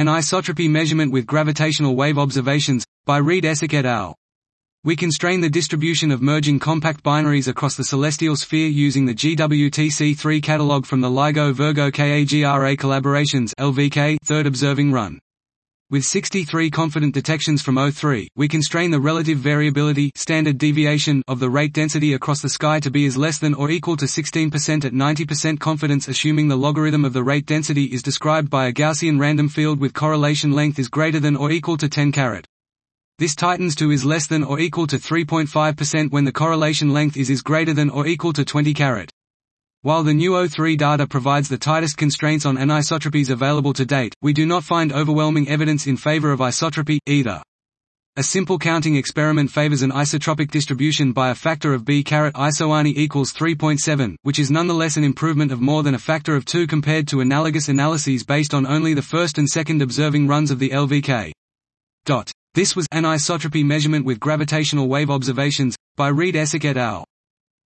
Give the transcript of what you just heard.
Anisotropy measurement with gravitational wave observations, by Reed-Essek et al. We constrain the distribution of merging compact binaries across the celestial sphere using the GWTC3 catalog from the LIGO-Virgo KAGRA collaborations (LVK) third observing run. With 63 confident detections from O3, we constrain the relative variability standard deviation of the rate density across the sky to be as less than or equal to 16% at 90% confidence, assuming the logarithm of the rate density is described by a Gaussian random field with correlation length is greater than or equal to 10 carat. This tightens to is less than or equal to 3.5% when the correlation length is greater than or equal to 20 carat. While the new O3 data provides the tightest constraints on anisotropies available to date, we do not find overwhelming evidence in favor of isotropy, either. A simple counting experiment favors an isotropic distribution by a factor of b carat isoani equals 3.7, which is nonetheless an improvement of more than a factor of 2 compared to analogous analyses based on only the first and second observing runs of the LVK. This was anisotropy measurement with gravitational wave observations, by Reed-Essek et al.